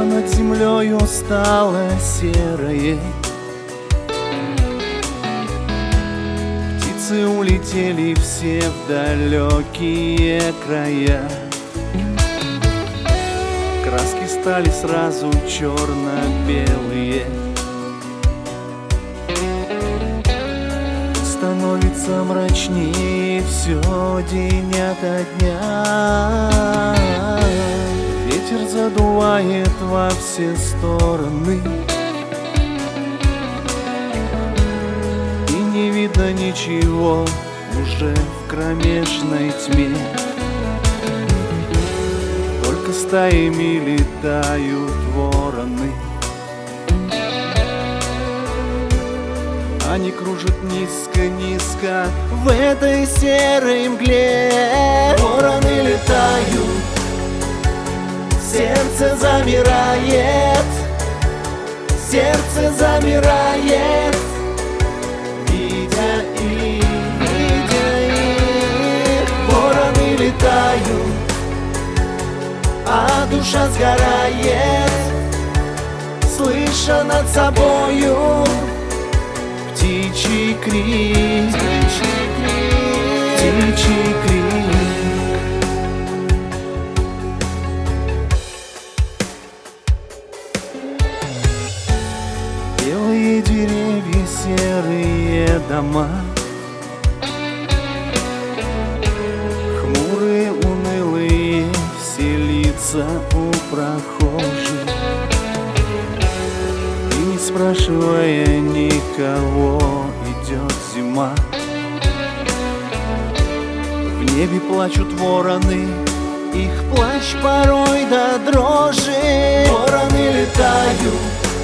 Небо над землею стало серое, птицы улетели все в далекие края. Краски стали сразу черно-белые. Становится мрачнее все день ото дня. Ветер задувает во все стороны, и не видно ничего уже в кромешной тьме. Только стаями летают вороны. Они кружат низко-низко в этой серой мгле. Вороны летают, сердце замирает, сердце замирает, видя их. Вороны летают, а душа сгорает, слыша над собою птичий крик, птичий крик. Белые деревья, серые дома, хмурые, унылые все лица у прохожих. И не спрашивая никого, идет зима. В небе плачут вороны, их плач порой до дрожи. Вороны летают,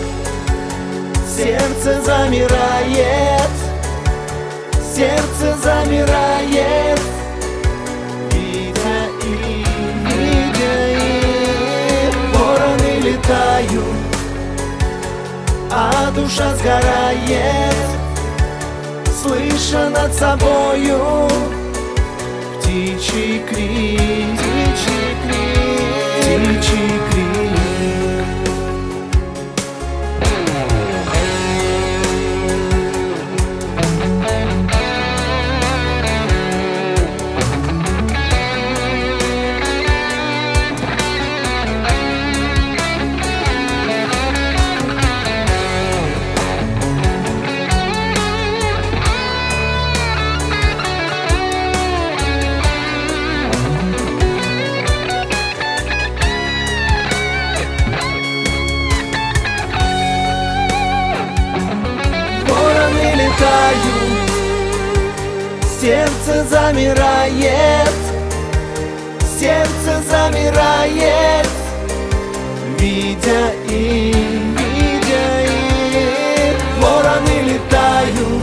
сердце замирает, сердце замирает, видя их. Вороны летают, а душа сгорает, слыша над собою птичий крик, птичий крик, птичий крик. Сердце замирает, сердце замирает, видя их. Вороны летают,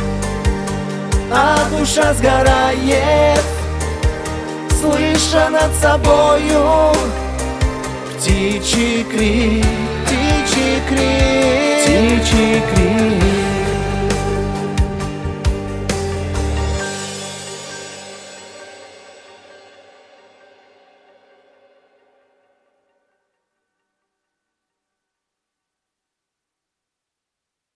а душа сгорает, слыша над собою птичий крик, птичий крик, птичий крик.